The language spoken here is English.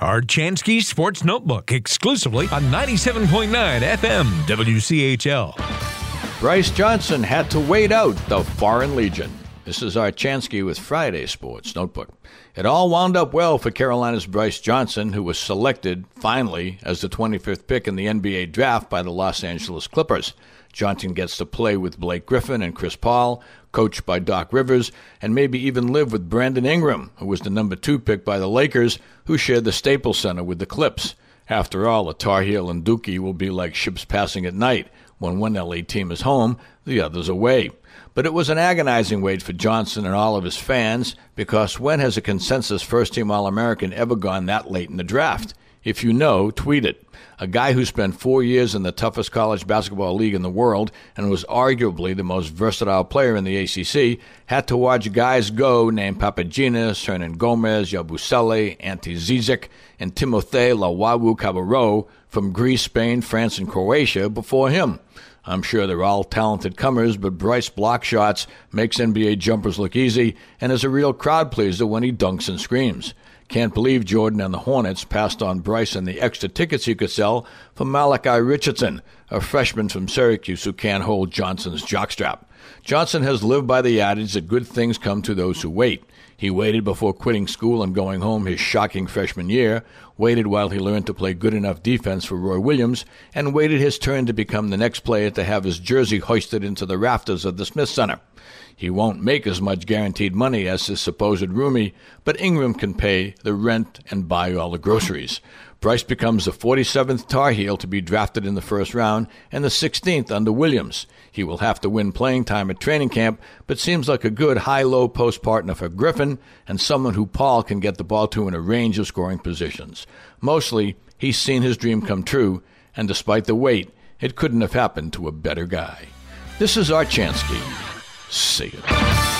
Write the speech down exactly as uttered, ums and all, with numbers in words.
Art Chansky Sports Notebook, exclusively on ninety-seven point nine F M W C H L. Bryce Johnson had to wait out the Foreign Legion. This is Art Chansky with Friday Sports Notebook. It all wound up well for Carolina's Bryce Johnson, who was selected, finally, as the twenty-fifth pick in the N B A draft by the Los Angeles Clippers. Johnson gets to play with Blake Griffin and Chris Paul, coached by Doc Rivers, and maybe even live with Brandon Ingram, who was the number two pick by the Lakers, who shared the Staples Center with the Clips. After all, a Tar Heel and Dookie will be like ships passing at night. When one L A team is home, the other's away. But it was an agonizing wait for Johnson and all of his fans, because when has a consensus first-team All-American ever gone that late in the draft? If you know, tweet it. A guy who spent four years in the toughest college basketball league in the world and was arguably the most versatile player in the A C C had to watch guys go named Papagiannis, Hernan Gomez, Yabusele, Ante Zizic, and Timothée Lawawu Cabarro from Greece, Spain, France, and Croatia before him. I'm sure they're all talented comers, but Bryce block shots, makes N B A jumpers look easy, and is a real crowd pleaser when he dunks and screams. Can't believe Jordan and the Hornets passed on Bryce and the extra tickets he could sell for Malachi Richardson, a freshman from Syracuse who can't hold Johnson's jockstrap. Johnson has lived by the adage that good things come to those who wait. He waited before quitting school and going home his shocking freshman year, waited while he learned to play good enough defense for Roy Williams, and waited his turn to become the next player to have his jersey hoisted into the rafters of the Smith Center. He won't make as much guaranteed money as his supposed roomie, but Ingram can pay the rent and buy all the groceries. Bryce becomes the forty-seventh Tar Heel to be drafted in the first round and the sixteenth under Williams. He will have to win playing time at training camp, but seems like a good high-low post partner for Griffin and someone who Paul can get the ball to in a range of scoring positions. Mostly, he's seen his dream come true, and despite the wait, it couldn't have happened to a better guy. This is Art Chansky. See you.